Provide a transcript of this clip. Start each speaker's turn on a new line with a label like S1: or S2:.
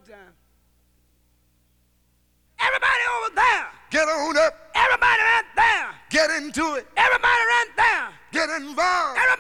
S1: time. Everybody over there.
S2: Get on up.
S1: Everybody right there.
S2: Get into it.
S1: Everybody right there.
S2: Get involved.
S1: Everybody